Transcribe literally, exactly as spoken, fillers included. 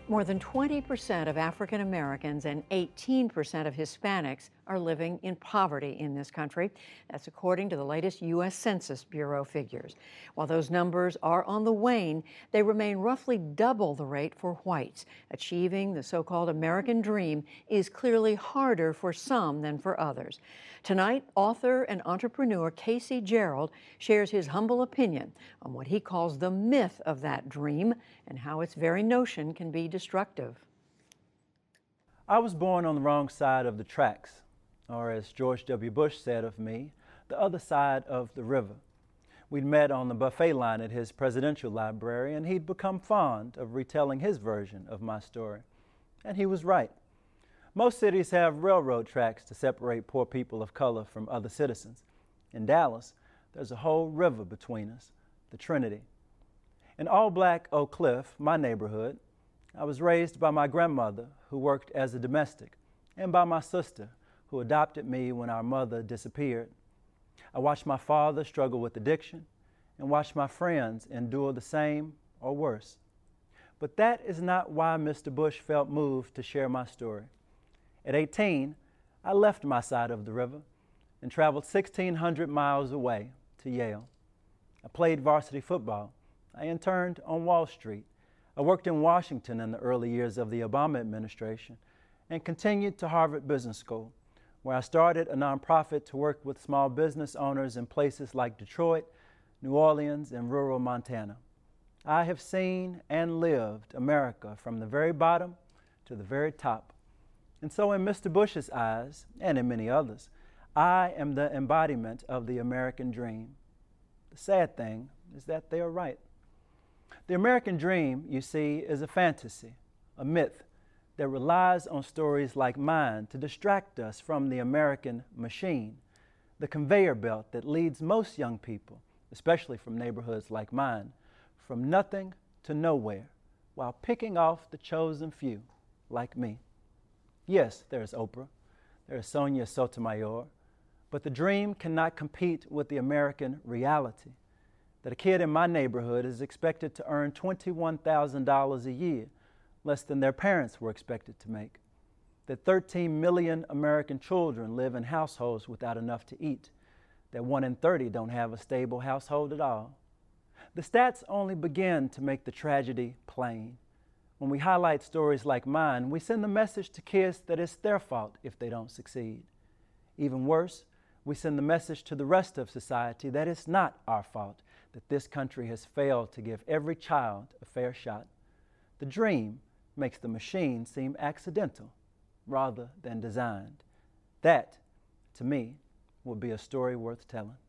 More than twenty percent of African Americans and eighteen percent of Hispanics are living in poverty in this country. That's according to the latest U S Census Bureau figures. While those numbers are on the wane, they remain roughly double the rate for whites. Achieving the so-called American dream is clearly harder for some than for others. Tonight, author and entrepreneur Casey Gerald shares his humble opinion on what he calls the myth of that dream and how its very notion can be destructive. I was born on the wrong side of the tracks, or as George W. Bush said of me, the other side of the river. We'd met on the buffet line at his presidential library, and he'd become fond of retelling his version of my story. And he was right. Most cities have railroad tracks to separate poor people of color from other citizens. In Dallas, there's a whole river between us, the Trinity. In all-black Oak Cliff, my neighborhood, I was raised by my grandmother, who worked as a domestic, and by my sister, who adopted me when our mother disappeared. I watched my father struggle with addiction and watched my friends endure the same or worse. But that is not why Mister Bush felt moved to share my story. At eighteen, I left my side of the river and traveled sixteen hundred miles away to Yale. I played varsity football. I interned on Wall Street. I worked in Washington in the early years of the Obama administration and continued to Harvard Business School, where I started a nonprofit to work with small business owners in places like Detroit, New Orleans, and rural Montana. I have seen and lived America from the very bottom to the very top. And so in Mister Bush's eyes, and in many others, I am the embodiment of the American dream. The sad thing is that they are right. The American dream, you see, is a fantasy, a myth that relies on stories like mine to distract us from the American machine, the conveyor belt that leads most young people, especially from neighborhoods like mine, from nothing to nowhere, while picking off the chosen few, like me. Yes, there's Oprah, there's Sonia Sotomayor, but the dream cannot compete with the American reality, that a kid in my neighborhood is expected to earn twenty-one thousand dollars a year, less than their parents were expected to make, that thirteen million American children live in households without enough to eat, that one in thirty don't have a stable household at all. The stats only begin to make the tragedy plain. When we highlight stories like mine, we send the message to kids that it's their fault if they don't succeed. Even worse, we send the message to the rest of society that it's not our fault that this country has failed to give every child a fair shot. The dream makes the machine seem accidental rather than designed. That, to me, would be a story worth telling.